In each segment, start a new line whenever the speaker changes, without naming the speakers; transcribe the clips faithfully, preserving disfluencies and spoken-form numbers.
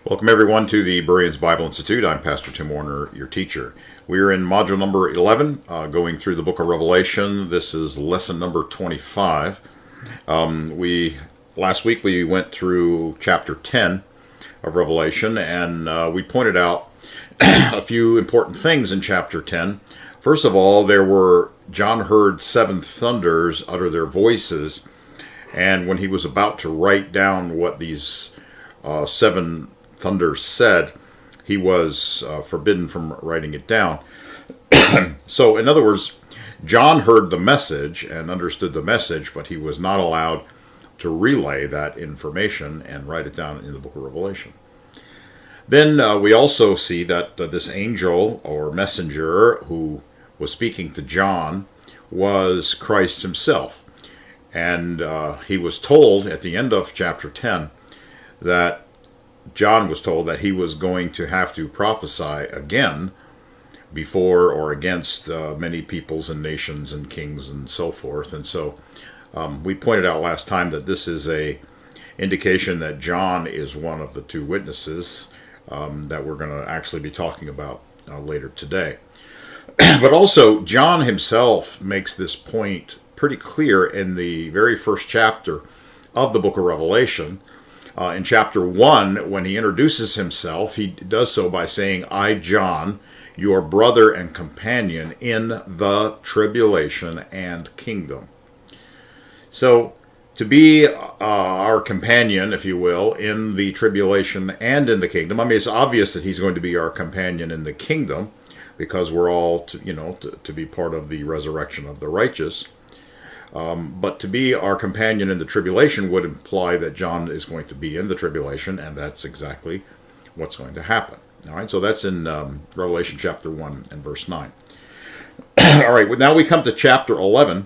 Welcome everyone to the Bereans Bible Institute. I'm Pastor Tim Warner, your teacher. We're in module number eleven, uh, going through the book of Revelation. This is lesson number twenty-five. Um, we last week we went through chapter ten of Revelation, and uh, we pointed out a few important things in chapter ten. First of all, there were John heard seven thunders utter their voices, and when he was about to write down what these uh, seven thunder said, he was uh, forbidden from writing it down. So, in other words, John heard the message and understood the message, but he was not allowed to relay that information and write it down in the book of Revelation. Then uh, we also see that uh, this angel or messenger who was speaking to John was Christ himself. And uh, he was told at the end of chapter ten that John was told that he was going to have to prophesy again before or against uh, many peoples and nations and kings and so forth. And so um, we pointed out last time that this is a indication that John is one of the two witnesses um, that we're going to actually be talking about uh, later today. But also, John himself makes this point pretty clear in the very first chapter of the book of Revelation. Uh, in chapter one, when he introduces himself, he does so by saying, I, John, your brother and companion in the tribulation and kingdom. So, to be uh, our companion, if you will, in the tribulation and in the kingdom, I mean, it's obvious that he's going to be our companion in the kingdom, because we're all, to, you know, to, to be part of the resurrection of the righteous. Um, but to be our companion in the tribulation would imply that John is going to be in the tribulation, and that's exactly what's going to happen. All right, so that's in um, Revelation chapter one and verse nine. All right, well, now we come to chapter eleven,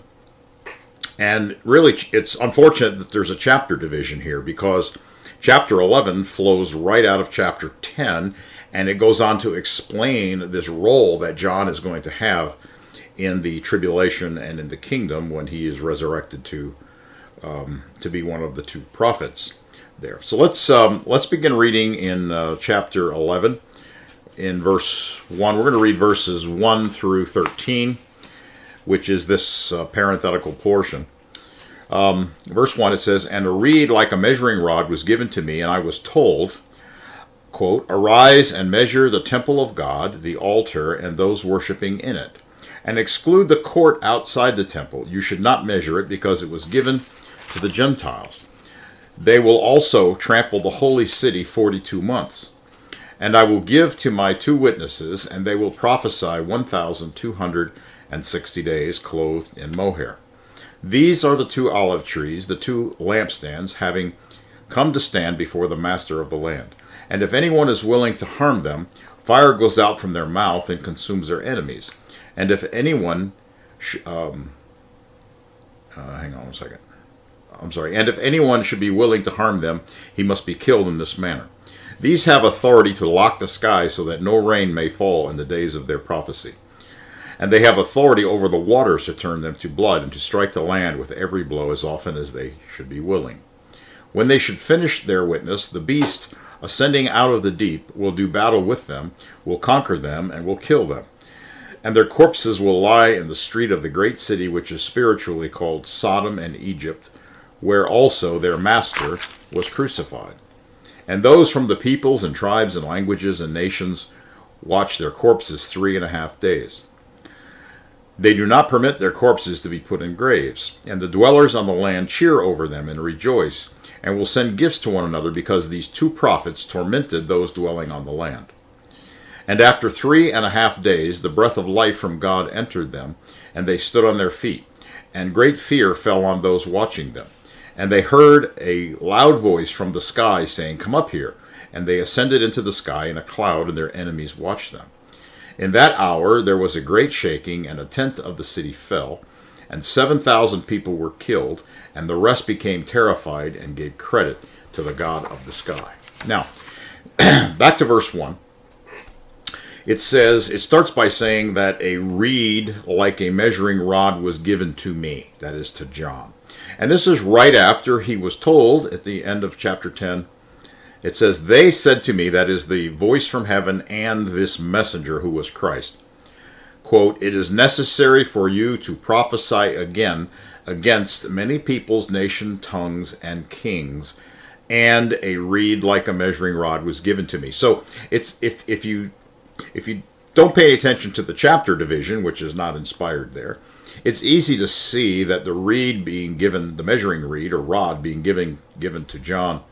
and really it's unfortunate that there's a chapter division here, because chapter eleven flows right out of chapter ten, and it goes on to explain this role that John is going to have in the tribulation and in the kingdom when he is resurrected to um, to be one of the two prophets there. So let's um, let's begin reading in uh, chapter eleven, in verse one. We're going to read verses one through thirteen, which is this uh, parenthetical portion. Um, verse one, it says, And a reed like a measuring rod was given to me, and I was told, quote, Arise and measure the temple of God, the altar, and those worshiping in it, and exclude the court outside the temple. You should not measure it, because it was given to the Gentiles. They will also trample the holy city forty-two months. And I will give to my two witnesses, and they will prophesy one thousand two hundred sixty days, clothed in mohair. These are the two olive trees, the two lampstands, having come to stand before the master of the land. And if anyone is willing to harm them, fire goes out from their mouth and consumes their enemies. And if anyone, sh- um, uh, hang on a second, I'm sorry, and if anyone should be willing to harm them, he must be killed in this manner. These have authority to lock the sky so that no rain may fall in the days of their prophecy. And they have authority over the waters to turn them to blood and to strike the land with every blow as often as they should be willing. When they should finish their witness, the beast ascending out of the deep will do battle with them, will conquer them, and will kill them. And their corpses will lie in the street of the great city, which is spiritually called Sodom and Egypt, where also their master was crucified. And those from the peoples and tribes and languages and nations watch their corpses three and a half days. They do not permit their corpses to be put in graves. And the dwellers on the land cheer over them and rejoice, and will send gifts to one another, because these two prophets tormented those dwelling on the land. And after three and a half days, the breath of life from God entered them, and they stood on their feet. And great fear fell on those watching them. And they heard a loud voice from the sky saying, Come up here. And they ascended into the sky in a cloud, and their enemies watched them. In that hour there was a great shaking, and a tenth of the city fell, and seven thousand people were killed, and the rest became terrified and gave credit to the God of the sky. Now, back to verse one. It says, it starts by saying that a reed like a measuring rod was given to me, that is to John. And this is right after he was told at the end of chapter ten It says, they said to me, that is the voice from heaven and this messenger who was Christ, quote, it is necessary for you to prophesy again against many peoples, nation, tongues, and kings, and a reed like a measuring rod was given to me. So it's if if you if you don't pay attention to the chapter division, which is not inspired there, it's easy to see that the reed being given, the measuring reed or rod being given given to John,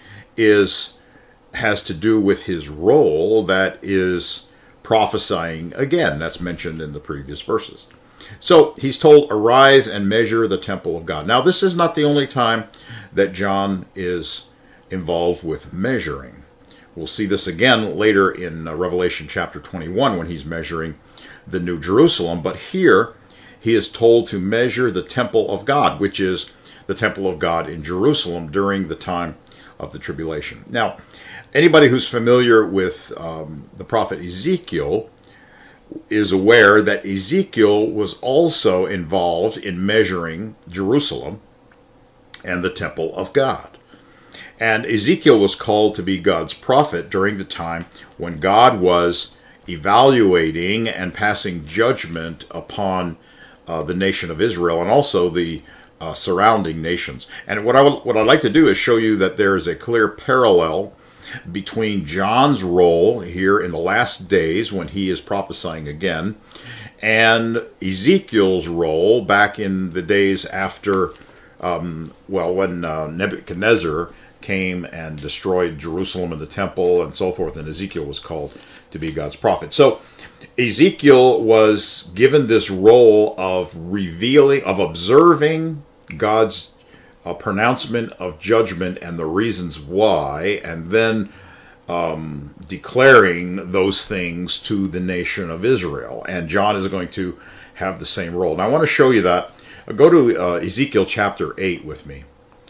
is has to do with his role that is prophesying again. That's mentioned in the previous verses. So he's told, arise and measure the temple of God. Now, this is not the only time that John is involved with measuring. We'll see this again later in uh, Revelation chapter twenty-one when he's measuring the New Jerusalem. But here he is told to measure the temple of God, which is the temple of God in Jerusalem during the time of the tribulation. Now, anybody who's familiar with um, the prophet Ezekiel is aware that Ezekiel was also involved in measuring Jerusalem and the temple of God. And Ezekiel was called to be God's prophet during the time when God was evaluating and passing judgment upon uh, the nation of Israel and also the uh, surrounding nations. And what I would, what I'd like to do is show you that there is a clear parallel between John's role here in the last days when he is prophesying again and Ezekiel's role back in the days after, um, well, when uh, Nebuchadnezzar came and destroyed Jerusalem and the temple and so forth, and Ezekiel was called to be God's prophet. So Ezekiel was given this role of revealing, of observing God's a pronouncement of judgment and the reasons why, and then um, declaring those things to the nation of Israel. And John is going to have the same role. Now I want to show you that. Go to uh, Ezekiel chapter eight with me.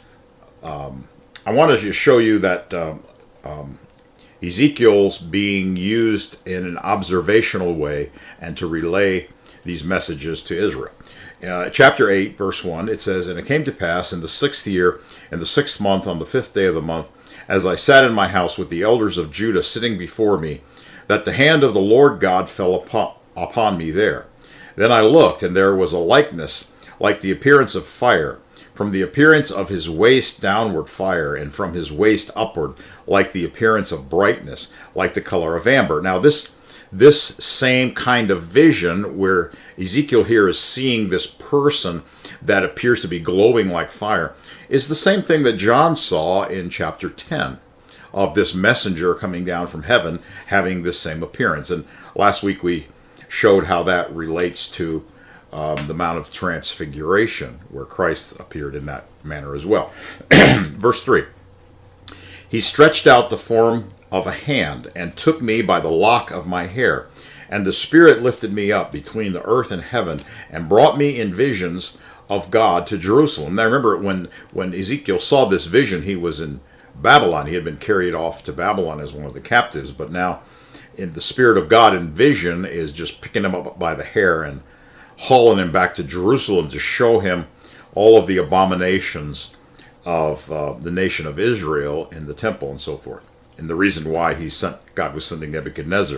Um, I want to just show you that um, um, Ezekiel's being used in an observational way and to relay these messages to Israel. Uh, chapter eight, verse one, it says, and it came to pass in the sixth year, in the sixth month, on the fifth day of the month, as I sat in my house with the elders of Judah sitting before me, that the hand of the Lord God fell upon, upon me there. Then I looked, and there was a likeness like the appearance of fire, from the appearance of his waist downward fire, and from his waist upward like the appearance of brightness, like the color of amber. Now this This same kind of vision where Ezekiel here is seeing this person that appears to be glowing like fire is the same thing that John saw in chapter ten of this messenger coming down from heaven having this same appearance. And last week we showed how that relates to um, the Mount of Transfiguration where Christ appeared in that manner as well. Verse three, he stretched out the form of a hand, and took me by the lock of my hair. And the Spirit lifted me up between the earth and heaven, and brought me in visions of God to Jerusalem. Now remember, when, when Ezekiel saw this vision, he was in Babylon. He had been carried off to Babylon as one of the captives, but now in the Spirit of God in vision is just picking him up by the hair and hauling him back to Jerusalem to show him all of the abominations of uh, the nation of Israel in the temple and so forth. And the reason why he sent, God was sending Nebuchadnezzar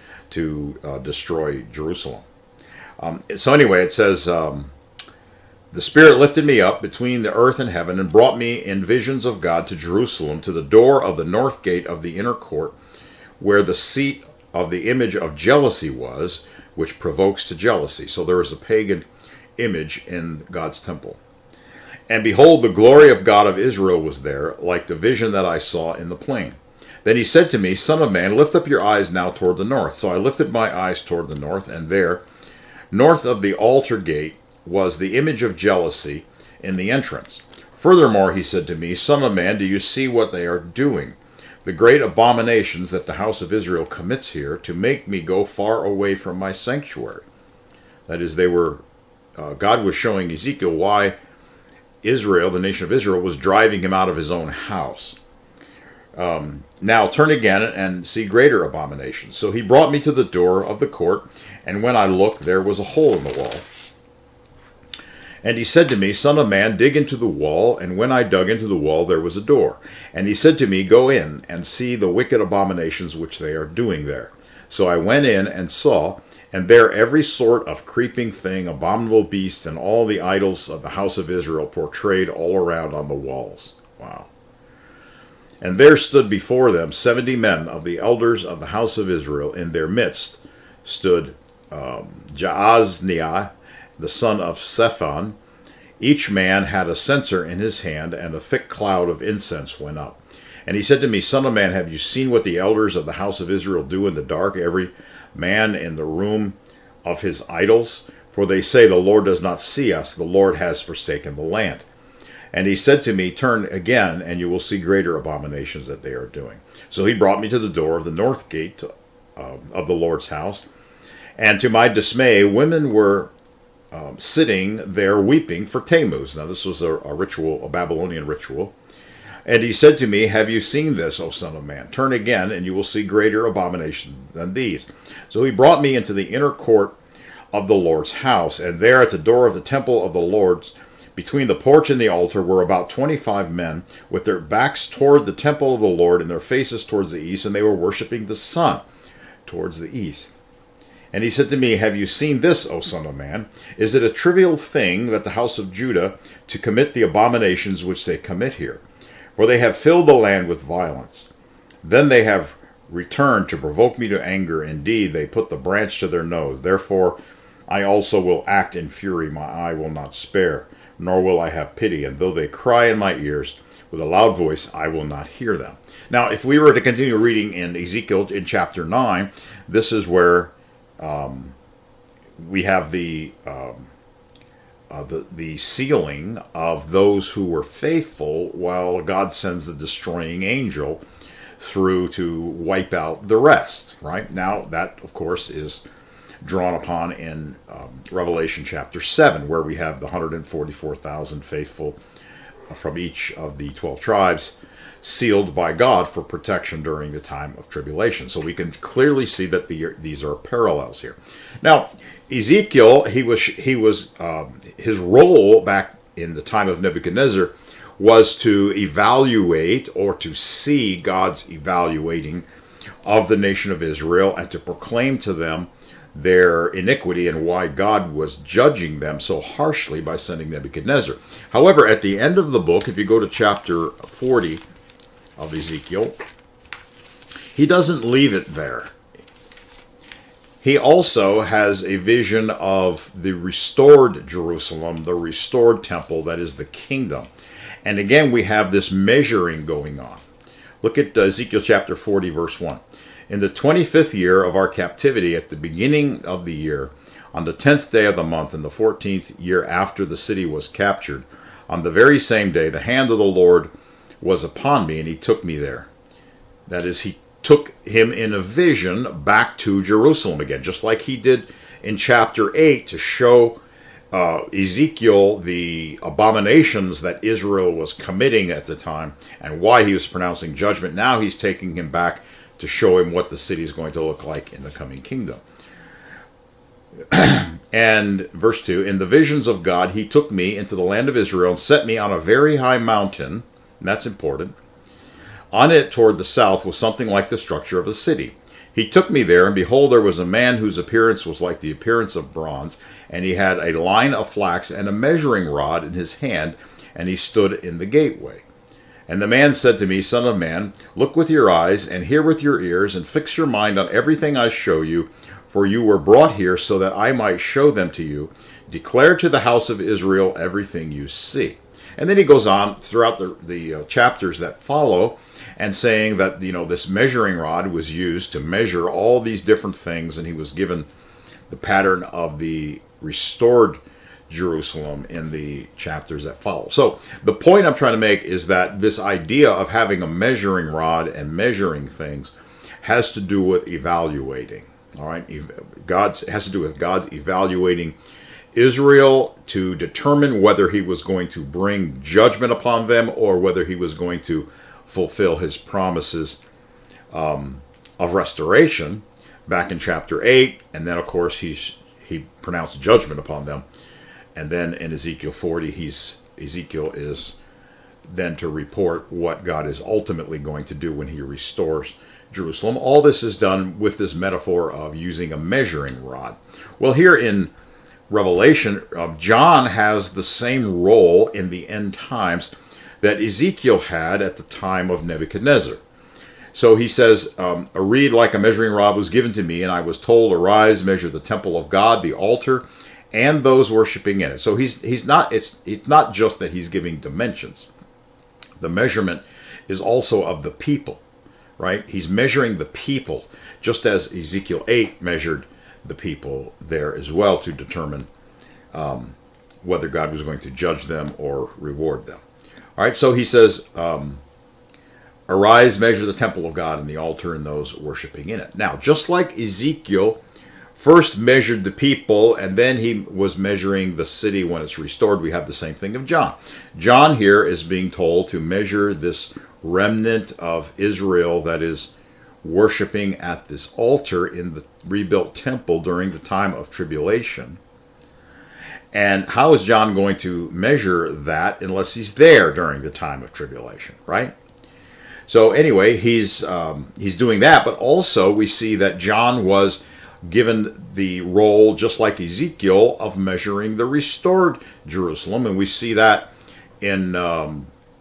to uh, destroy Jerusalem. Um, so anyway, it says, um, the Spirit lifted me up between the earth and heaven and brought me in visions of God to Jerusalem, to the door of the north gate of the inner court, where the seat of the image of jealousy was, which provokes to jealousy. So there is a pagan image in God's temple. And behold, the glory of God of Israel was there, like the vision that I saw in the plain. Then he said to me, Son of man, lift up your eyes now toward the north. So I lifted my eyes toward the north, and there, north of the altar gate, was the image of jealousy in the entrance. Furthermore, he said to me, Son of man, do you see what they are doing? The great abominations that the house of Israel commits here, to make me go far away from my sanctuary. That is, they were, uh, God was showing Ezekiel why Israel, the nation of Israel, was driving him out of his own house. Um, now turn again and see greater abominations. So he brought me to the door of the court, and when I looked, there was a hole in the wall. And he said to me, Son of man, dig into the wall. And when I dug into the wall, there was a door. And he said to me, Go in and see the wicked abominations which they are doing there. So I went in and saw, and there every sort of creeping thing, abominable beast, and all the idols of the house of Israel portrayed all around on the walls. Wow. And there stood before them seventy men of the elders of the house of Israel. In their midst stood um, Jaazniah, the son of Shaphan. Each man had a censer in his hand, and a thick cloud of incense went up. And he said to me, Son of man, have you seen what the elders of the house of Israel do in the dark, every man in the room of his idols? For they say, The Lord does not see us, the Lord has forsaken the land. And he said to me, Turn again, and you will see greater abominations that they are doing. So he brought me to the door of the north gate uh, of the Lord's house. And to my dismay, women were um, sitting there weeping for Tammuz. Now this was a, a ritual, a Babylonian ritual. And he said to me, Have you seen this, O son of man? Turn again, and you will see greater abominations than these. So he brought me into the inner court of the Lord's house. And there at the door of the temple of the Lord's, between the porch and the altar, were about twenty-five men, with their backs toward the temple of the Lord and their faces towards the east, and they were worshiping the sun towards the east. And he said to me, Have you seen this, O son of man? Is it a trivial thing that the house of Judah to commit the abominations which they commit here? For they have filled the land with violence. Then they have returned to provoke me to anger. Indeed, they put the branch to their nose. Therefore, I also will act in fury. My eye will not spare, nor will I have pity. And though they cry in my ears with a loud voice, I will not hear them. Now, if we were to continue reading in Ezekiel in chapter nine, this is where um, we have the... Um, Uh, the, the sealing of those who were faithful, while God sends the destroying angel through to wipe out the rest. Right now, that of course is drawn upon in um, Revelation chapter seven, where we have the one hundred forty-four thousand faithful from each of the twelve tribes sealed by God for protection during the time of tribulation. So we can clearly see that the, these are parallels here. Now, Ezekiel, he was he was um, his role back in the time of Nebuchadnezzar was to evaluate, or to see God's evaluating of the nation of Israel, and to proclaim to them their iniquity and why God was judging them so harshly by sending Nebuchadnezzar. However, at the end of the book, if you go to chapter forty of Ezekiel, he doesn't leave it there. He also has a vision of the restored Jerusalem, the restored temple, that is the kingdom. And again, we have this measuring going on. Look at Ezekiel chapter forty, verse one. In the twenty-fifth year of our captivity, at the beginning of the year, on the tenth day of the month, in the fourteenth year after the city was captured, on the very same day, the hand of the Lord was upon me, and he took me there. That is, he took him in a vision back to Jerusalem again, just like he did in chapter eight to show uh, Ezekiel the abominations that Israel was committing at the time and why he was pronouncing judgment. Now he's taking him back to show him what the city is going to look like in the coming kingdom. And verse two, in the visions of God, he took me into the land of Israel and set me on a very high mountain, and that's important. On it toward the south was something like the structure of a city. He took me there, and behold, there was a man whose appearance was like the appearance of bronze, and he had a line of flax and a measuring rod in his hand, and he stood in the gateway. And the man said to me, Son of man, look with your eyes, and hear with your ears, and fix your mind on everything I show you, for you were brought here so that I might show them to you. Declare to the house of Israel everything you see. And then he goes on throughout the, the uh, chapters that follow, and saying that, you know, this measuring rod was used to measure all these different things, and he was given the pattern of the restored Jerusalem in the chapters that follow. So the point I'm trying to make is that this idea of having a measuring rod and measuring things has to do with evaluating. All right, God's has to do with God's evaluating Israel to determine whether he was going to bring judgment upon them or whether he was going to fulfill his promises um, of restoration back in chapter eight. And then, of course, he's he pronounced judgment upon them And then in Ezekiel forty, he's Ezekiel is then to report what God is ultimately going to do when he restores Jerusalem. All this is done with this metaphor of using a measuring rod. Well, here in Revelation, uh, John has the same role in the end times that Ezekiel had at the time of Nebuchadnezzar. So he says, um, a reed like a measuring rod was given to me, and I was told, arise, measure the temple of God, the altar, and those worshiping in it. So he's he's not it's it's not just that he's giving dimensions. The measurement is also of the people, right? He's measuring the people, just as Ezekiel eight measured the people there as well to determine um, whether God was going to judge them or reward them. All right, so he says, um, arise, measure the temple of God and the altar and those worshiping in it. Now, just like Ezekiel first measured the people and then he was measuring the city when it's restored, we have the same thing of John. John here is being told to measure this remnant of Israel that is worshiping at this altar in the rebuilt temple during the time of tribulation. And how is John going to measure that unless he's there during the time of tribulation, right? So anyway, he's um, he's doing that, but also we see that John was given the role, just like Ezekiel, of measuring the restored Jerusalem, and we see that in um,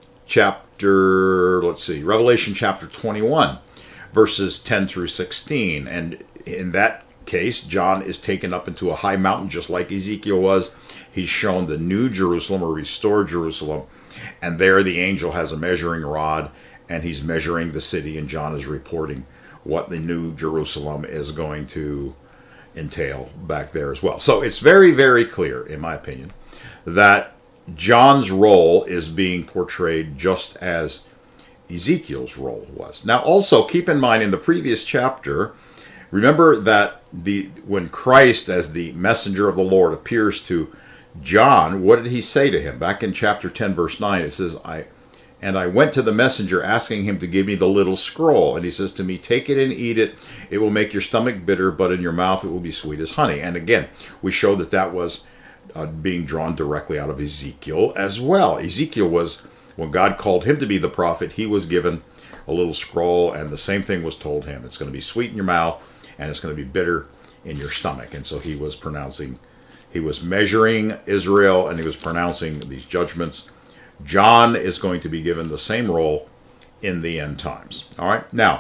chapter, let's see, Revelation chapter twenty-one, verses ten through sixteen, and in that case, John is taken up into a high mountain just like Ezekiel was. He's shown the new Jerusalem, or restored Jerusalem, and there the angel has a measuring rod, and he's measuring the city, and John is reporting what the new Jerusalem is going to entail back there as well. So it's very, very clear, in my opinion, that John's role is being portrayed just as Ezekiel's role was. Now, also keep in mind, in the previous chapter, remember that the when Christ, as the messenger of the Lord, appears to John, what did he say to him? Back in chapter ten, verse nine, it says, I and I went to the messenger asking him to give me the little scroll. And he says to me, take it and eat it. It will make your stomach bitter, but in your mouth it will be sweet as honey. And again, we showed that that was uh, being drawn directly out of Ezekiel as well. Ezekiel was, when God called him to be the prophet, he was given a little scroll, and the same thing was told him. It's going to be sweet in your mouth, and it's going to be bitter in your stomach. And so he was pronouncing, he was measuring Israel, and he was pronouncing these judgments. John is going to be given the same role in the end times. All right, now,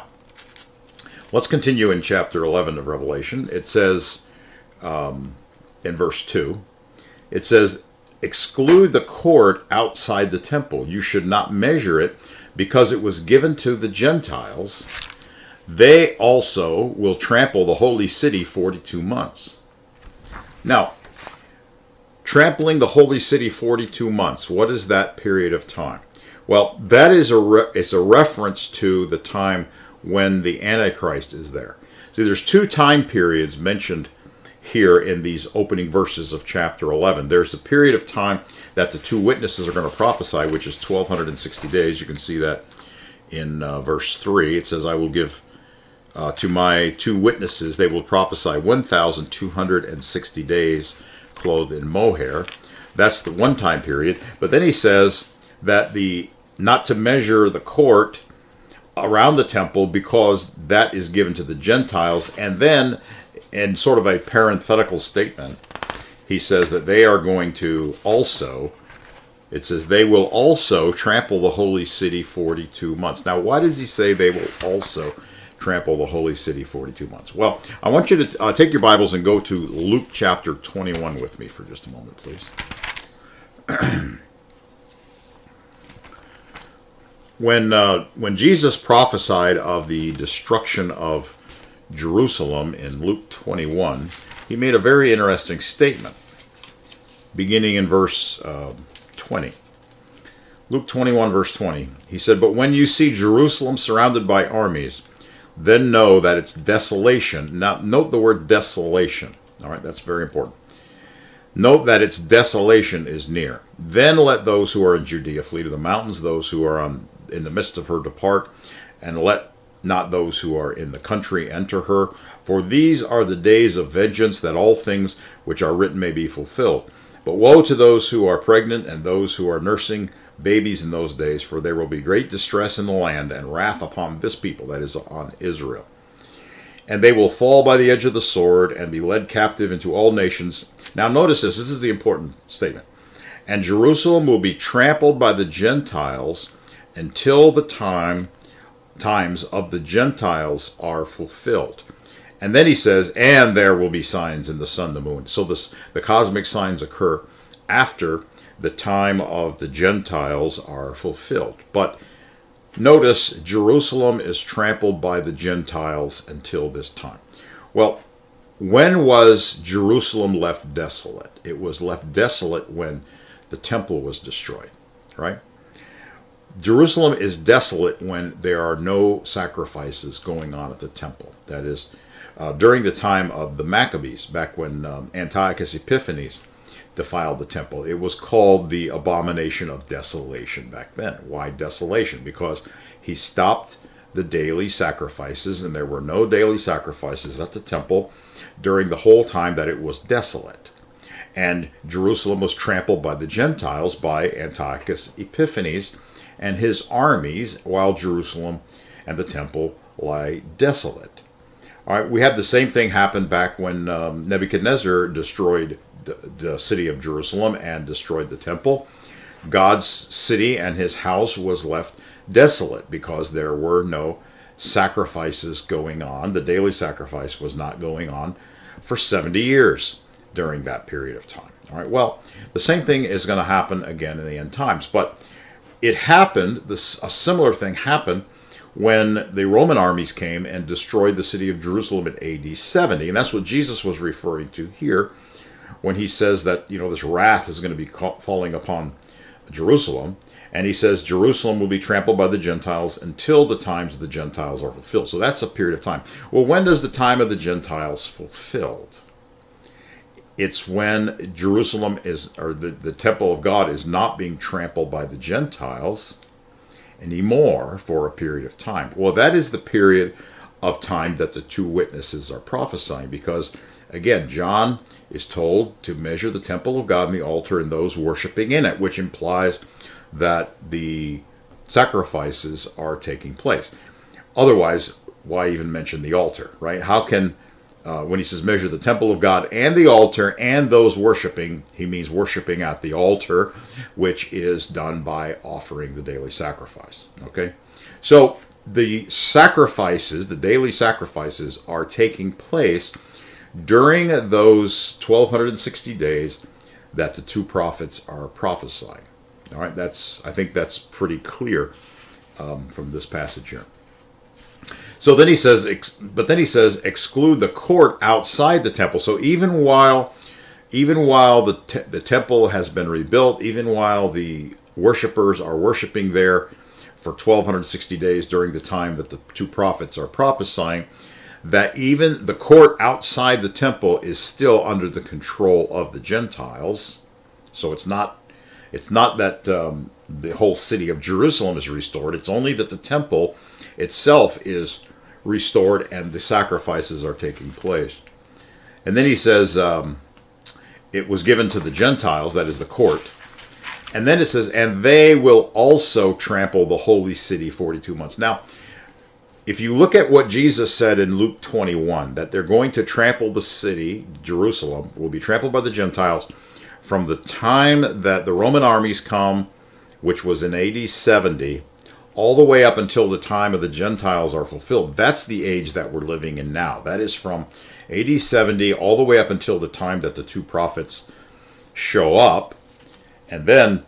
let's continue in chapter eleven of Revelation. It says, um, in verse two, it says, exclude the court outside the temple. You should not measure it, because it was given to the Gentiles. They also will trample the holy city forty-two months. Now, trampling the holy city forty-two months, what is that period of time? Well, that is a re- it's a reference to the time when the Antichrist is there. See, there's two time periods mentioned here in these opening verses of chapter eleven. There's the period of time that the two witnesses are going to prophesy, which is twelve sixty days. You can see that in uh, verse three. It says, I will give uh, to my two witnesses, they will prophesy one thousand two hundred sixty days, clothed in mohair. That's the one time period. But then he says that the not to measure the court around the temple, because that is given to the Gentiles. And then, in sort of a parenthetical statement, he says that they are going to also, it says, they will also trample the holy city forty-two months. Now, why does he say they will also trample the holy city forty-two months? Well, I want you to uh, take your Bibles and go to Luke chapter twenty-one with me for just a moment, please. when uh, when Jesus prophesied of the destruction of Jerusalem in Luke twenty-one, he made a very interesting statement, beginning in verse uh, twenty. Luke twenty-one, verse twenty. He said, but when you see Jerusalem surrounded by armies, then know that its desolation, now note the word desolation, all right, that's very important. Note that its desolation is near. Then let those who are in Judea flee to the mountains, those who are on, in the midst of her depart, and let not those who are in the country enter her. For these are the days of vengeance, that all things which are written may be fulfilled. But woe to those who are pregnant and those who are nursing babies in those days, for there will be great distress in the land and wrath upon this people, that is, on Israel. And they will fall by the edge of the sword and be led captive into all nations. Now notice this, this is the important statement. And Jerusalem will be trampled by the Gentiles until the time times of the Gentiles are fulfilled. And then he says, and there will be signs in the sun, the moon. So this, the cosmic signs occur after the time of the Gentiles are fulfilled. But notice, Jerusalem is trampled by the Gentiles until this time. Well, when was Jerusalem left desolate? It was left desolate when the temple was destroyed, right? Jerusalem is desolate when there are no sacrifices going on at the temple. That is, uh, during the time of the Maccabees, back when um, Antiochus Epiphanes defiled the temple. It was called the abomination of desolation back then. Why desolation? Because he stopped the daily sacrifices, and there were no daily sacrifices at the temple during the whole time that it was desolate. And Jerusalem was trampled by the Gentiles, by Antiochus Epiphanes and his armies, while Jerusalem and the temple lie desolate. All right, we had the same thing happen back when um, Nebuchadnezzar destroyed the, the city of Jerusalem and destroyed the temple. God's city and his house was left desolate because there were no sacrifices going on. The daily sacrifice was not going on for seventy years during that period of time. All right, well, the same thing is going to happen again in the end times, but it happened, this, a similar thing happened when the Roman armies came and destroyed the city of Jerusalem in A D seventy. And that's what Jesus was referring to here when he says that, you know, this wrath is going to be falling upon Jerusalem. And he says Jerusalem will be trampled by the Gentiles until the times of the Gentiles are fulfilled. So that's a period of time. Well, when does the time of the Gentiles fulfilled? It's when Jerusalem is, or the, the temple of God is not being trampled by the Gentiles anymore for a period of time. Well, that is the period of time that the two witnesses are prophesying, because again, John is told to measure the temple of God and the altar and those worshiping in it, which implies that the sacrifices are taking place. Otherwise, why even mention the altar, right? How can, uh, when he says measure the temple of God and the altar and those worshiping, he means worshiping at the altar, which is done by offering the daily sacrifice, okay? So the sacrifices, the daily sacrifices, are taking place during those twelve sixty days that the two prophets are prophesying. All right, that's, I think that's pretty clear um, from this passage here. So then he says, ex, but then he says, exclude the court outside the temple. So even while, even while the te the temple has been rebuilt, even while the worshipers are worshiping there for twelve sixty days during the time that the two prophets are prophesying, that even the court outside the temple is still under the control of the Gentiles. So it's not, it's not that um, the whole city of Jerusalem is restored. It's only that the temple itself is restored and the sacrifices are taking place. And then he says, um, it was given to the Gentiles, that is the court. And then it says, and they will also trample the holy city forty-two months. Now, if you look at what Jesus said in Luke twenty-one, that they're going to trample the city, Jerusalem, will be trampled by the Gentiles from the time that the Roman armies come, which was in A D seventy, all the way up until the time of the Gentiles are fulfilled. That's the age that we're living in now. That is from A D seventy all the way up until the time that the two prophets show up. And then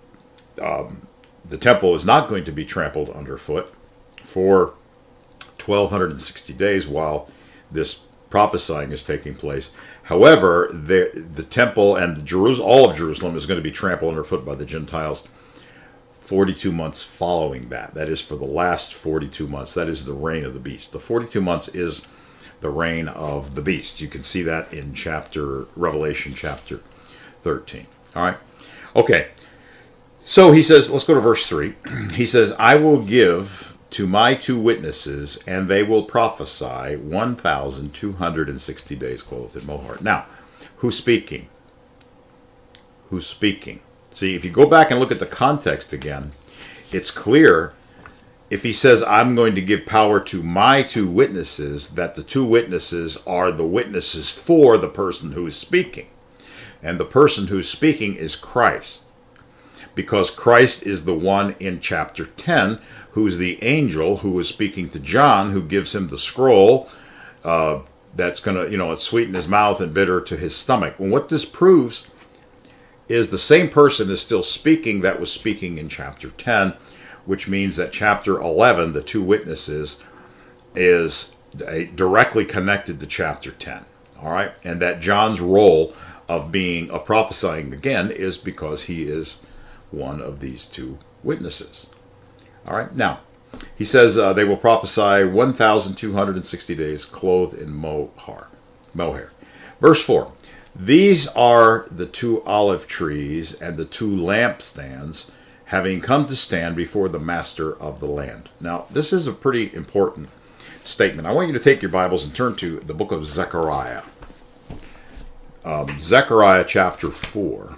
um, the temple is not going to be trampled underfoot for twelve sixty days while this prophesying is taking place. However, the, the temple and Jerusalem, all of Jerusalem is going to be trampled underfoot by the Gentiles forty-two months following that. That is for the last forty-two months. That is the reign of the beast. The forty-two months is the reign of the beast. You can see that in chapter Revelation chapter thirteen. All right. Okay. So he says, let's go to verse three. He says, I will give to my two witnesses, and they will prophesy one thousand two hundred sixty days, clothed in mohart. Now, who's speaking? who's speaking. See, if you go back and look at the context again, it's clear if he says, I'm going to give power to my two witnesses, that the two witnesses are the witnesses for the person who is speaking. And the person who's speaking is Christ. Because Christ is the one in chapter ten who is the angel who is speaking to John, who gives him the scroll uh, that's going to, you know, it's sweet in his mouth and bitter to his stomach. And what this proves is the same person is still speaking that was speaking in chapter ten, which means that chapter eleven, the two witnesses, is directly connected to chapter ten. All right, and that John's role of being of prophesying again is because he is one of these two witnesses. All right, now he says uh, they will prophesy one thousand two hundred sixty days, clothed in mohair. Mohair. Verse four. These are the two olive trees and the two lampstands, having come to stand before the master of the land. Now, this is a pretty important statement. I want you to take your Bibles and turn to the book of Zechariah. Um, Zechariah chapter four.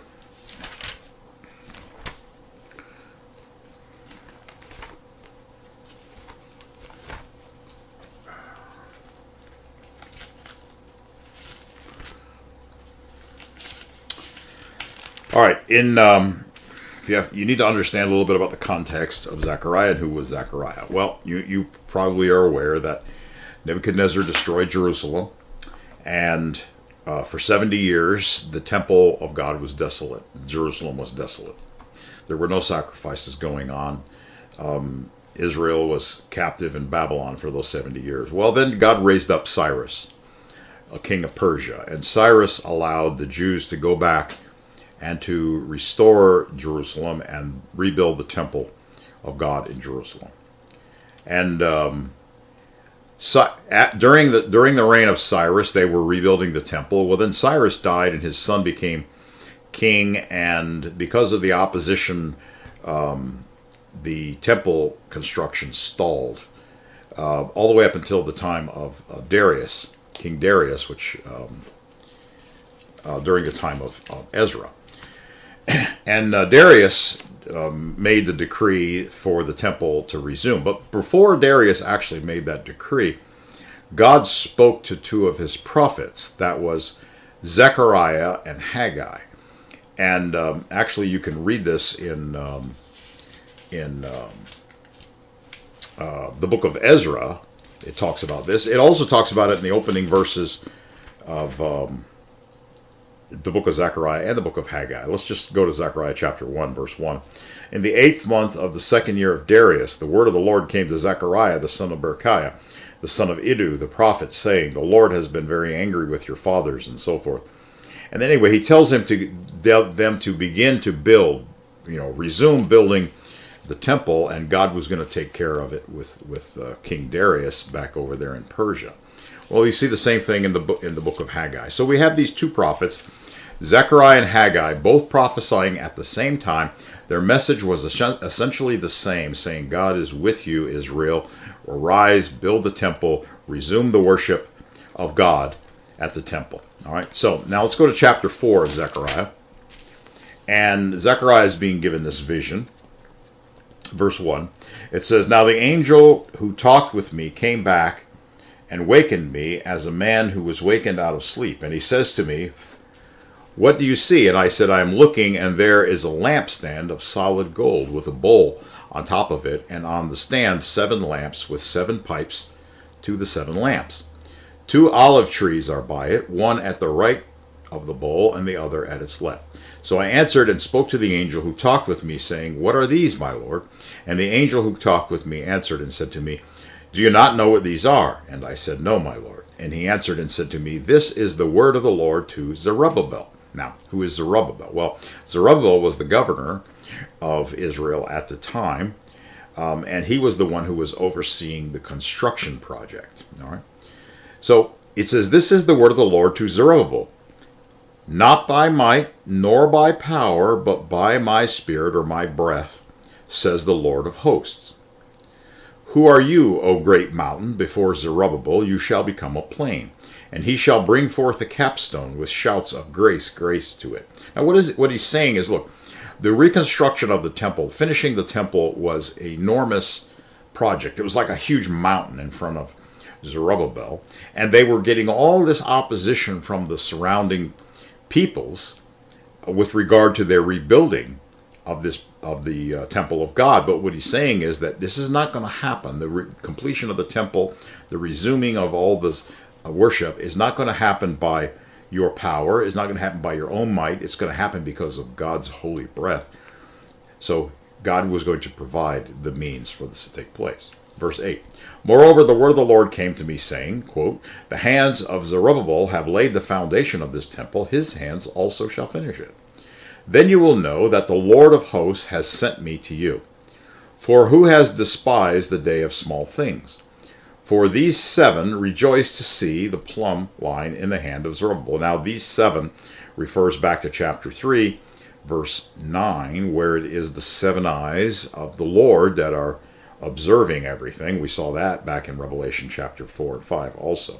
All right, in um, if you have, you need to understand a little bit about the context of Zechariah and who was Zechariah. Well, you you probably are aware that Nebuchadnezzar destroyed Jerusalem, and uh, for seventy years the temple of God was desolate. Jerusalem was desolate. There were no sacrifices going on. Um, Israel was captive in Babylon for those seventy years. Well, then God raised up Cyrus, a king of Persia, and Cyrus allowed the Jews to go back and to restore Jerusalem and rebuild the temple of God in Jerusalem. And um, so at, during the during the reign of Cyrus, they were rebuilding the temple. Well, then Cyrus died, and his son became king. And because of the opposition, um, the temple construction stalled uh, all the way up until the time of uh, Darius, King Darius, which um, uh, during the time of, of Ezra. And uh, Darius um, made the decree for the temple to resume. But before Darius actually made that decree, God spoke to two of his prophets. That was Zechariah and Haggai. And um, actually you can read this in, um, in um, uh, the book of Ezra. It talks about this. It also talks about it in the opening verses of Um, the book of Zechariah and the book of Haggai. Let's just go to Zechariah chapter one, verse one. In the eighth month of the second year of Darius, the word of the Lord came to Zechariah, the son of Berechiah, the son of Iddu, the prophet, saying, the Lord has been very angry with your fathers, and so forth. And anyway, he tells him to them to begin to build, you know, resume building the temple, and God was going to take care of it with, with uh, King Darius back over there in Persia. Well, you see the same thing in the book in the book of Haggai. So we have these two prophets, Zechariah and Haggai, both prophesying at the same time. Their message was essentially the same, saying, God is with you, Israel. Arise, build the temple, resume the worship of God at the temple. All right, so now let's go to chapter four of Zechariah. And Zechariah is being given this vision. Verse one, it says, now the angel who talked with me came back and wakened me as a man who was wakened out of sleep. And he says to me, what do you see? And I said, I am looking, and there is a lampstand of solid gold with a bowl on top of it, and on the stand seven lamps with seven pipes to the seven lamps. Two olive trees are by it, one at the right of the bowl and the other at its left. So I answered and spoke to the angel who talked with me, saying, what are these, my Lord? And the angel who talked with me answered and said to me, do you not know what these are? And I said, no, my Lord. And he answered and said to me, this is the word of the Lord to Zerubbabel. Now, who is Zerubbabel? Well, Zerubbabel was the governor of Israel at the time, um, and he was the one who was overseeing the construction project. All right. So it says, this is the word of the Lord to Zerubbabel. Not by might, nor by power, but by my spirit or my breath, says the Lord of hosts. Who are you, O great mountain? Before Zerubbabel you shall become a plain, and he shall bring forth a capstone with shouts of grace, grace to it. Now what is it, what he's saying is, look, the reconstruction of the temple, finishing the temple, was an enormous project. It was like a huge mountain in front of Zerubbabel, and they were getting all this opposition from the surrounding peoples with regard to their rebuilding of this of the uh, temple of God. But what he's saying is that this is not going to happen. The re- completion of the temple, the resuming of all this uh, worship, is not going to happen by your power. It's not going to happen by your own might. It's going to happen because of God's holy breath. So God was going to provide the means for this to take place. Verse eight. Moreover, the word of the Lord came to me, saying, quote, the hands of Zerubbabel have laid the foundation of this temple. His hands also shall finish it. Then you will know that the Lord of hosts has sent me to you. For who has despised the day of small things? For these seven rejoice to see the plumb line in the hand of Zerubbabel. Now, these seven refers back to chapter three, verse nine, where it is the seven eyes of the Lord that are observing everything. We saw that back in Revelation chapter four and five also.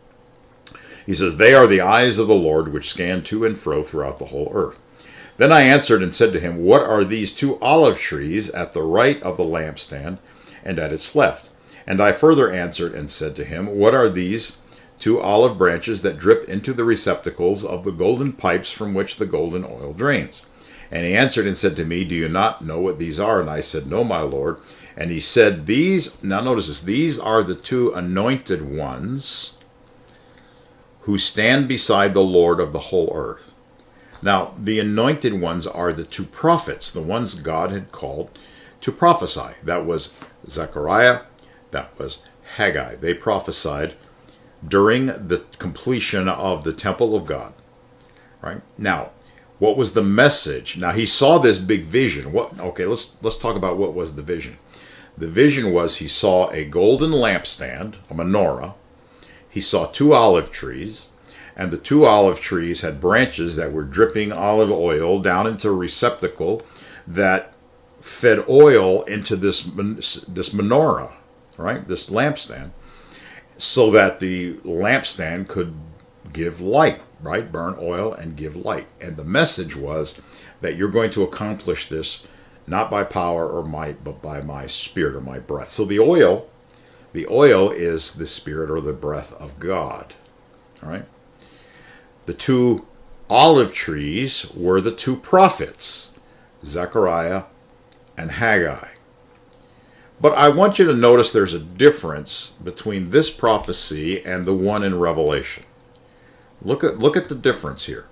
He says, they are the eyes of the Lord which scan to and fro throughout the whole earth. Then I answered and said to him, what are these two olive trees at the right of the lampstand and at its left? And I further answered and said to him, what are these two olive branches that drip into the receptacles of the golden pipes from which the golden oil drains? And he answered and said to me, do you not know what these are? And I said, no, my Lord. And he said, these, now notice this, these are the two anointed ones who stand beside the Lord of the whole earth. Now, the anointed ones are the two prophets, the ones God had called to prophesy. That was Zechariah, that was Haggai. They prophesied during the completion of the temple of God. Right? Now, what was the message? Now, he saw this big vision. What? Okay, let's let's talk about what was the vision. The vision was he saw a golden lampstand, a menorah. He saw two olive trees. And the two olive trees had branches that were dripping olive oil down into a receptacle that fed oil into this this menorah, right? This lampstand, so that the lampstand could give light, right? Burn oil and give light. And the message was that you're going to accomplish this not by power or might, but by my spirit or my breath. So the oil, the oil is the spirit or the breath of God, all right? The two olive trees were the two prophets, Zechariah and Haggai. But I want you to notice there's a difference between this prophecy and the one in Revelation. Look at look at the difference here.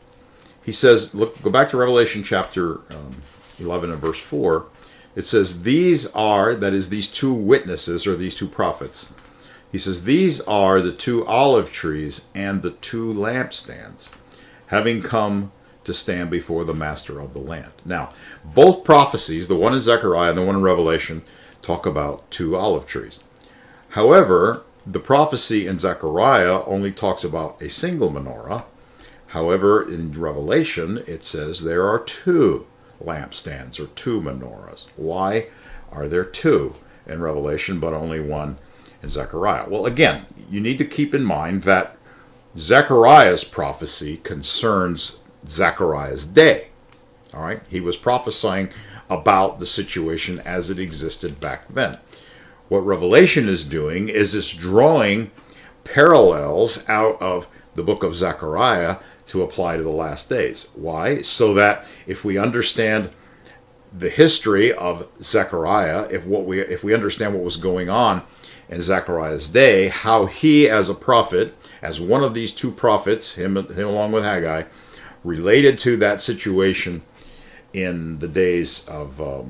He says, look, go back to Revelation chapter um, eleven and verse four. It says, these are, that is, these two witnesses or these two prophets. He says, these are the two olive trees and the two lampstands, having come to stand before the master of the land. Now, both prophecies, the one in Zechariah and the one in Revelation, talk about two olive trees. However, the prophecy in Zechariah only talks about a single menorah. However, in Revelation, it says there are two lampstands or two menorahs. Why are there two in Revelation but only one in Zechariah? Well, again, you need to keep in mind that Zechariah's prophecy concerns Zechariah's day. All right, he was prophesying about the situation as it existed back then. What Revelation is doing is it's drawing parallels out of the book of Zechariah to apply to the last days. Why? So that if we understand the history of Zechariah, if what we if we understand what was going on in Zechariah's day, how he as a prophet, as one of these two prophets, him, him along with Haggai, related to that situation in the days of, um,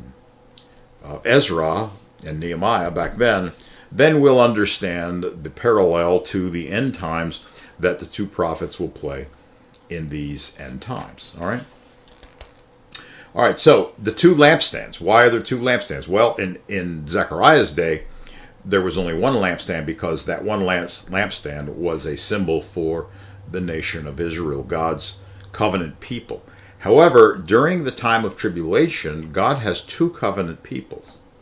of Ezra and Nehemiah back then, then we'll understand the parallel to the end times that the two prophets will play in these end times. All right? All right, so the two lampstands. Why are there two lampstands? Well, in, in Zechariah's day, there was only one lampstand because that one lampstand was a symbol for the nation of Israel, God's covenant people. However, during the time of tribulation, God has two covenant peoples, two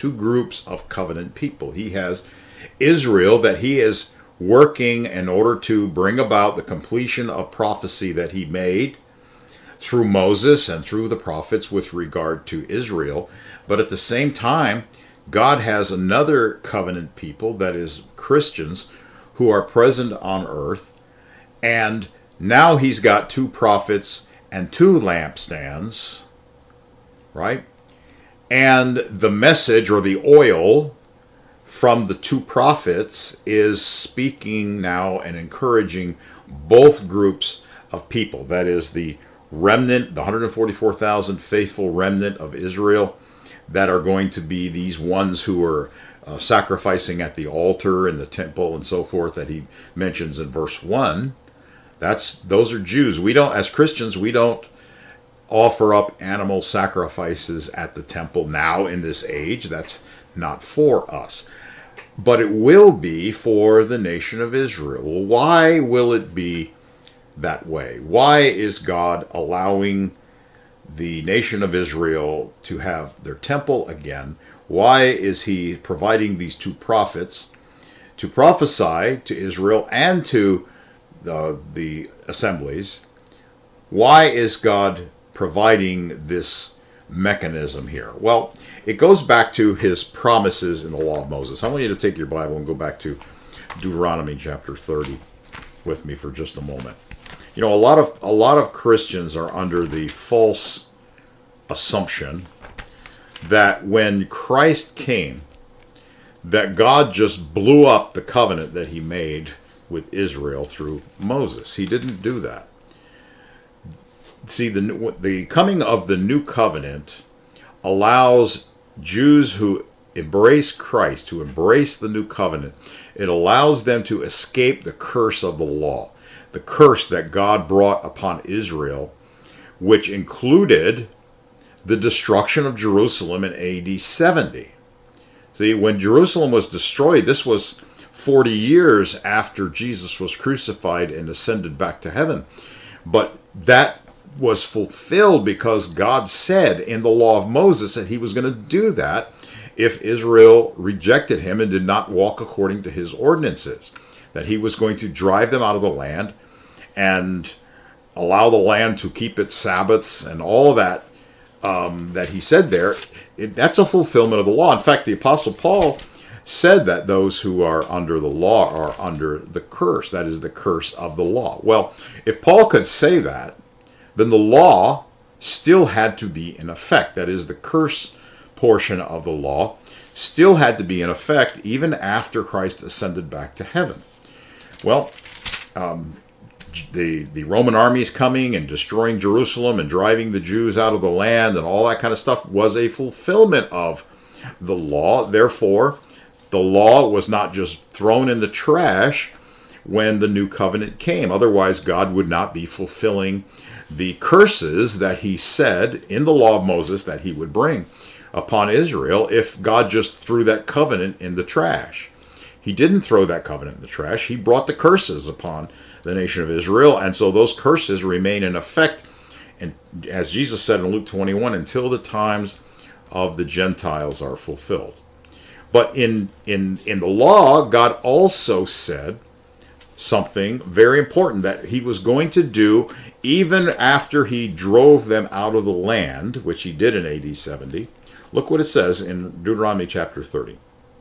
two groups of covenant people. He has Israel that he is working in order to bring about the completion of prophecy that he made through Moses and through the prophets with regard to Israel. But at the same time, God has another covenant people, that is Christians, who are present on earth. And now he's got two prophets and two lampstands, right? And the message or the oil from the two prophets is speaking now and encouraging both groups of people. That is the remnant, the one hundred forty-four thousand faithful remnant of Israel that are going to be these ones who are uh, sacrificing at the altar in the temple and so forth that he mentions in verse one. That's those are Jews. We don't, as Christians, we don't offer up animal sacrifices at the temple now in this age. That's not for us. But it will be for the nation of Israel. Well, why will it be that way? Why is God allowing the nation of Israel to have their temple again? Why is he providing these two prophets to prophesy to Israel and to the, the assemblies? Why is God providing this mechanism here? Well, it goes back to his promises in the law of Moses. I want you to take your Bible and go back to Deuteronomy chapter thirty with me for just a moment. You know, a lot of a lot of Christians are under the false assumption that when Christ came, that God just blew up the covenant that he made with Israel through Moses. He didn't do that. See, the the coming of the new covenant allows Jews who embrace Christ, who embrace the new covenant, it allows them to escape the curse of the law, the curse that God brought upon Israel, which included the destruction of Jerusalem in A D seventy. See, when Jerusalem was destroyed, this was forty years after Jesus was crucified and ascended back to heaven. But that was fulfilled because God said in the law of Moses that he was going to do that if Israel rejected him and did not walk according to his ordinances, that he was going to drive them out of the land and allow the land to keep its Sabbaths and all of that um, that he said there. It, that's a fulfillment of the law. In fact, the Apostle Paul said that those who are under the law are under the curse. That is the curse of the law. Well, if Paul could say that, then the law still had to be in effect. That is, the curse portion of the law still had to be in effect even after Christ ascended back to heaven. Well, um, the, the Roman armies coming and destroying Jerusalem and driving the Jews out of the land and all that kind of stuff was a fulfillment of the law. Therefore, the law was not just thrown in the trash when the new covenant came. Otherwise, God would not be fulfilling the curses that he said in the law of Moses that he would bring upon Israel if God just threw that covenant in the trash. He didn't throw that covenant in the trash. He brought the curses upon the nation of Israel, and so those curses remain in effect, and as Jesus said in Luke twenty-one, until the times of the Gentiles are fulfilled. But in in in the law, God also said something very important that he was going to do even after he drove them out of the land, which he did in A D seventy. Look what it says in Deuteronomy chapter thirty.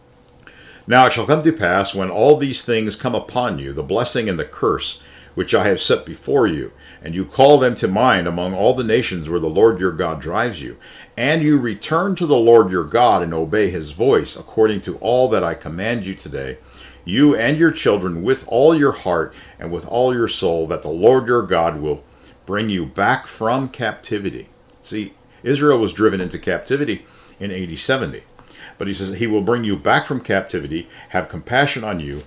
Now it shall come to pass, when all these things come upon you, the blessing and the curse, which I have set before you, and you call them to mind among all the nations where the Lord your God drives you, and you return to the Lord your God and obey his voice, according to all that I command you today, you and your children with all your heart and with all your soul, that the Lord your God will bring you back from captivity. See, Israel was driven into captivity in A D seventy. But he says he will bring you back from captivity, have compassion on you,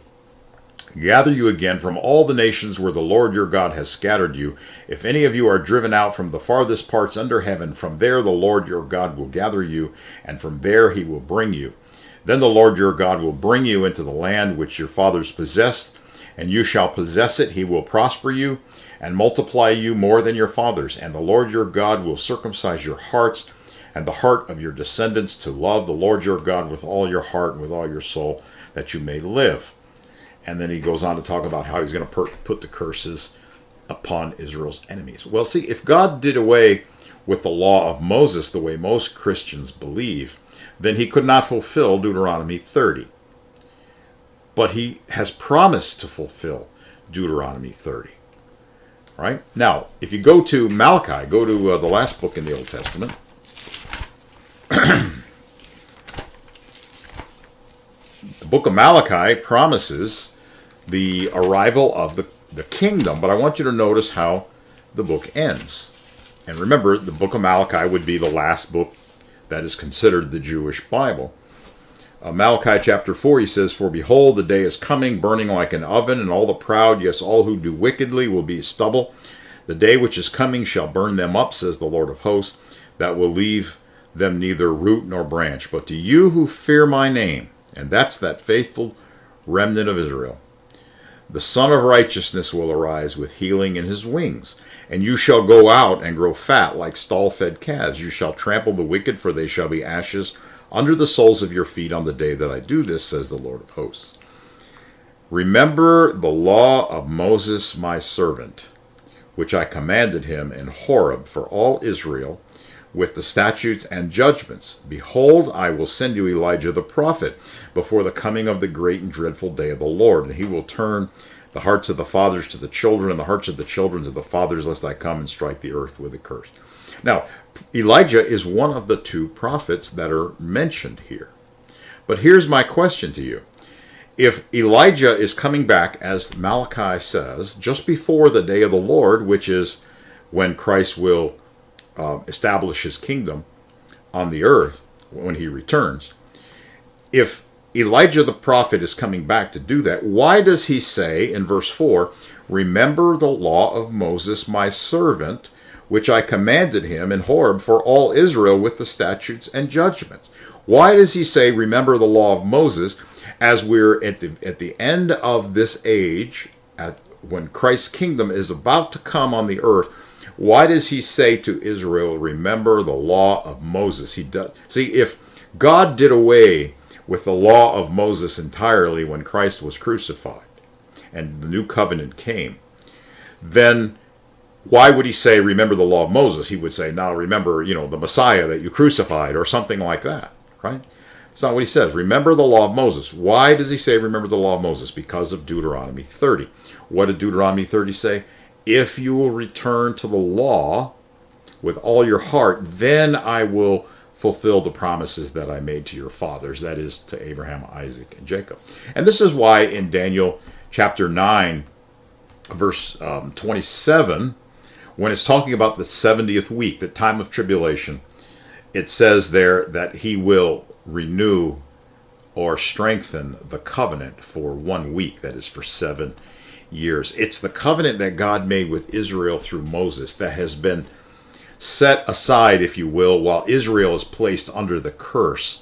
gather you again from all the nations where the Lord your God has scattered you. If any of you are driven out from the farthest parts under heaven, from there the Lord your God will gather you, and from there he will bring you. Then the Lord your God will bring you into the land which your fathers possessed, and you shall possess it. He will prosper you and multiply you more than your fathers. And the Lord your God will circumcise your hearts and the heart of your descendants to love the Lord your God with all your heart and with all your soul, that you may live. And then he goes on to talk about how he's going to put the curses upon Israel's enemies. Well, see, if God did away with the law of Moses the way most Christians believe, then he could not fulfill Deuteronomy thirty. But he has promised to fulfill Deuteronomy thirty. Right? Now, if you go to Malachi, go to uh, the last book in the Old Testament. The book of Malachi promises the arrival of the, the kingdom, but I want you to notice how the book ends. And remember, the book of Malachi would be the last book that is considered the Jewish Bible. Uh, Malachi chapter four, he says, "For behold, the day is coming, burning like an oven, and all the proud, yes, all who do wickedly, will be stubble. The day which is coming shall burn them up, says the Lord of hosts, that will leave them neither root nor branch. But to you who fear my name," and that's that faithful remnant of Israel, "the Son of Righteousness will arise with healing in his wings. And you shall go out and grow fat like stall-fed calves. You shall trample the wicked, for they shall be ashes under the soles of your feet on the day that I do this, says the Lord of hosts. Remember the law of Moses my servant, which I commanded him in Horeb for all Israel, with the statutes and judgments. Behold, I will send you Elijah the prophet before the coming of the great and dreadful day of the Lord, and he will turn the hearts of the fathers to the children, and the hearts of the children to the fathers, lest I come and strike the earth with a curse." Now, Elijah is one of the two prophets that are mentioned here. But here's my question to you. If Elijah is coming back, as Malachi says, just before the day of the Lord, which is when Christ will uh, establish his kingdom on the earth, when he returns, if Elijah the prophet is coming back to do that, why does he say in verse four, "Remember the law of Moses my servant, which I commanded him in Horeb for all Israel with the statutes and judgments"? Why does he say, "Remember the law of Moses," as we're at the at the end of this age, at when Christ's kingdom is about to come on the earth? Why does he say to Israel, "Remember the law of Moses"? He does. See, if God did away with the law of Moses entirely when Christ was crucified and the new covenant came, then why would he say, "Remember the law of Moses"? He would say, "Now remember, you know, the Messiah that you crucified," or something like that, right? It's not what he says. Remember the law of Moses. Why does he say, "Remember the law of Moses"? Because of Deuteronomy thirty. What did Deuteronomy thirty say? "If you will return to the law with all your heart, then I will fulfill the promises that I made to your fathers," that is, to Abraham, Isaac, and Jacob. And this is why in Daniel chapter nine, verse um, twenty-seven, when it's talking about the seventieth week, the time of tribulation, it says there that he will renew or strengthen the covenant for one week, that is, for seven years. It's the covenant that God made with Israel through Moses that has been set aside, if you will, while Israel is placed under the curse.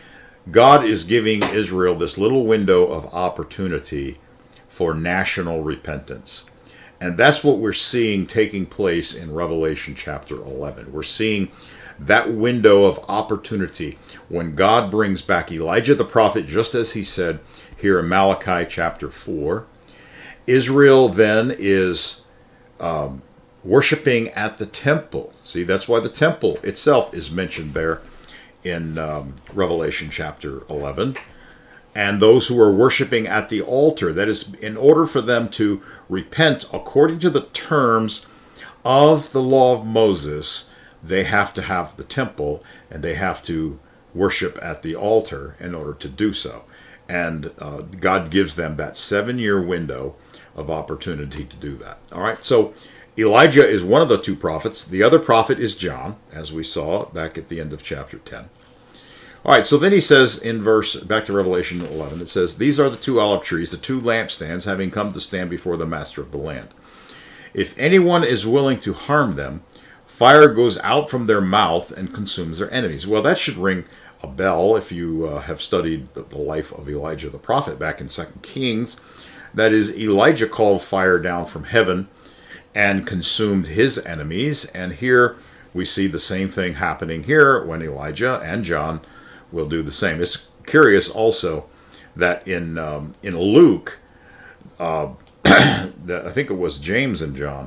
God is giving Israel this little window of opportunity for national repentance. And that's what we're seeing taking place in Revelation chapter eleven. We're seeing that window of opportunity when God brings back Elijah the prophet, just as he said here in Malachi chapter four. Israel then is um, worshiping at the temple. See, that's why the temple itself is mentioned there in um, Revelation chapter eleven. And those who are worshiping at the altar, that is, in order for them to repent according to the terms of the law of Moses, they have to have the temple and they have to worship at the altar in order to do so. And uh, God gives them that seven-year window of opportunity to do that. All right, so Elijah is one of the two prophets. The other prophet is John, as we saw back at the end of chapter ten. All right, so then he says in verse, back to Revelation eleven, it says, "These are the two olive trees, the two lampstands, having come to stand before the master of the land. If anyone is willing to harm them, fire goes out from their mouth and consumes their enemies." Well, that should ring a bell if you uh, have studied the, the life of Elijah the prophet back in Second Kings. That is, Elijah called fire down from heaven and consumed his enemies. And here we see the same thing happening here when Elijah and John will do the same. It's curious also that in um, in Luke, uh, I think it was James and John,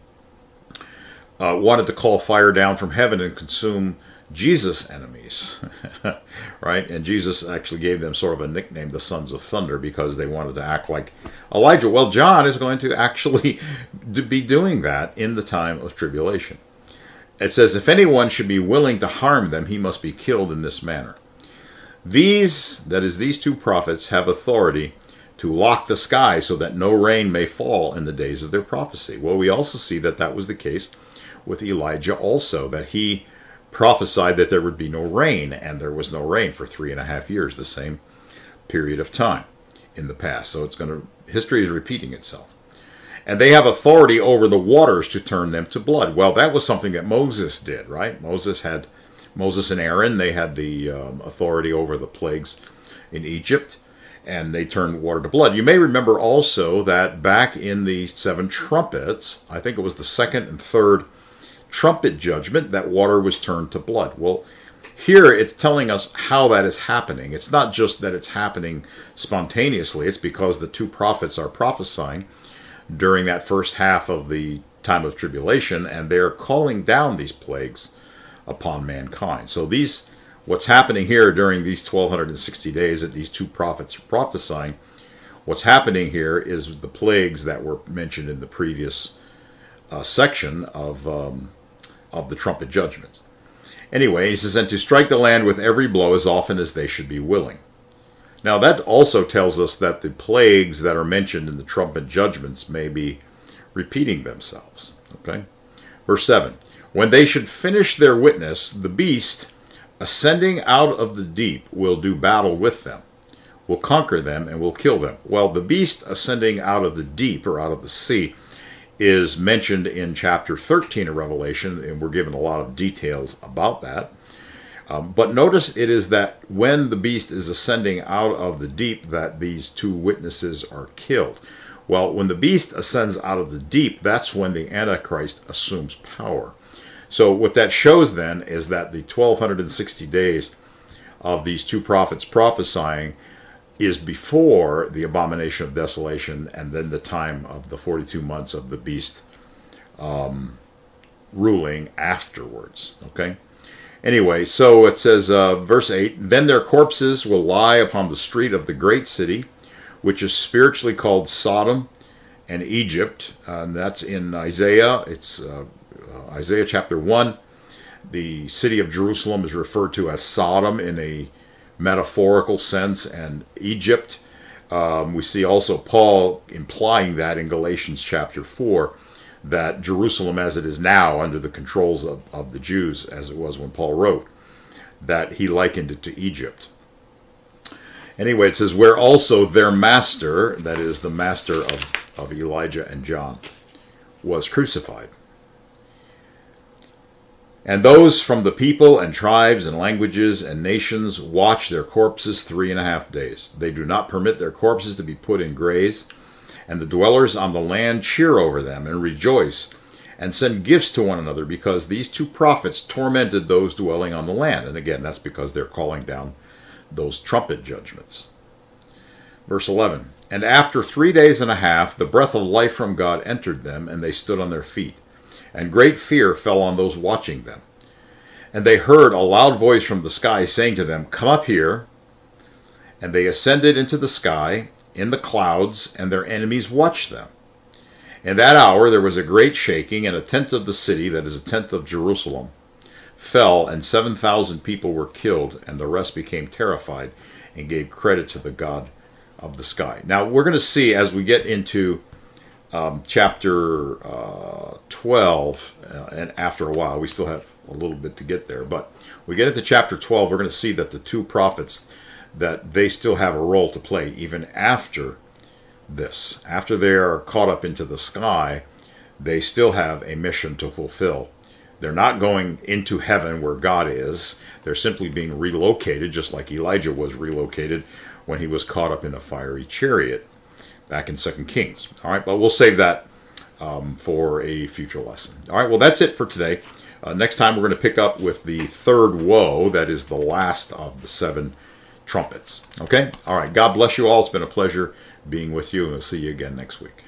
uh, wanted to call fire down from heaven and consume Jesus' enemies, right? And Jesus actually gave them sort of a nickname, the Sons of Thunder, because they wanted to act like Elijah. Well, John is going to actually be doing that in the time of tribulation. It says, if anyone should be willing to harm them, he must be killed in this manner. These, that is, these two prophets, have authority to lock the sky so that no rain may fall in the days of their prophecy. Well, we also see that that was the case with Elijah also, that he prophesied that there would be no rain, and there was no rain for three and a half years, the same period of time in the past. So it's going to, history is repeating itself. And they have authority over the waters to turn them to blood. Well, that was something that Moses did, right? Moses had, Moses and Aaron, they had the um, authority over the plagues in Egypt, and they turned water to blood. You may remember also that back in the seven trumpets, I think it was the second and third trumpet judgment, that water was turned to blood. Well, here it's telling us how that is happening. It's not just that it's happening spontaneously. It's because the two prophets are prophesying during that first half of the time of tribulation, and they're calling down these plagues upon mankind. So these, what's happening here during these twelve sixty days that these two prophets are prophesying, what's happening here is the plagues that were mentioned in the previous uh, section of um, of the trumpet judgments. Anyway, he says, and to strike the land with every blow as often as they should be willing. Now that also tells us that the plagues that are mentioned in the trumpet judgments may be repeating themselves. Okay, verse seven. When they should finish their witness, the beast ascending out of the deep will do battle with them, will conquer them, and will kill them. Well, the beast ascending out of the deep, or out of the sea, is mentioned in chapter thirteen of Revelation, and we're given a lot of details about that. Um, but notice it is that when the beast is ascending out of the deep that these two witnesses are killed. Well, when the beast ascends out of the deep, that's when the Antichrist assumes power. So what that shows then is that the twelve sixty days of these two prophets prophesying is before the abomination of desolation, and then the time of the forty-two months of the beast um, ruling afterwards. Okay? Anyway, so it says, uh, verse eight, then their corpses will lie upon the street of the great city, which is spiritually called Sodom and Egypt. Uh, and that's in Isaiah. It's uh, uh, Isaiah chapter one. The city of Jerusalem is referred to as Sodom in a metaphorical sense, and Egypt. Um, we see also Paul implying that in Galatians chapter four, that Jerusalem as it is now under the controls of, of the Jews, as it was when Paul wrote, that he likened it to Egypt. Anyway, it says, where also their master, that is the master of, of Elijah and John, was crucified. And those from the people and tribes and languages and nations watch their corpses three and a half days. They do not permit their corpses to be put in graves. And the dwellers on the land cheer over them and rejoice and send gifts to one another, because these two prophets tormented those dwelling on the land. And again, that's because they're calling down those trumpet judgments. Verse eleven, and after three days and a half, the breath of life from God entered them, and they stood on their feet. And great fear fell on those watching them. And they heard a loud voice from the sky saying to them, come up here. And they ascended into the sky in the clouds, and their enemies watched them. In that hour there was a great shaking, and a tenth of the city, that is a tenth of Jerusalem, fell, and seven thousand people were killed, and the rest became terrified and gave credit to the God of the sky. Now we're going to see as we get into um, chapter uh, twelve, uh, and after a while, we still have a little bit to get there, but we get into chapter twelve, we're going to see that the two prophets, that they still have a role to play even after this. After they are caught up into the sky, they still have a mission to fulfill. They're not going into heaven where God is. They're simply being relocated, just like Elijah was relocated when he was caught up in a fiery chariot back in Second Kings. All right, but we'll save that um, for a future lesson. All right, well, that's it for today. Uh, next time, we're going to pick up with the third woe. That is the last of the seven trumpets. Okay? All right. God bless you all. It's been a pleasure being with you, and we'll see you again next week.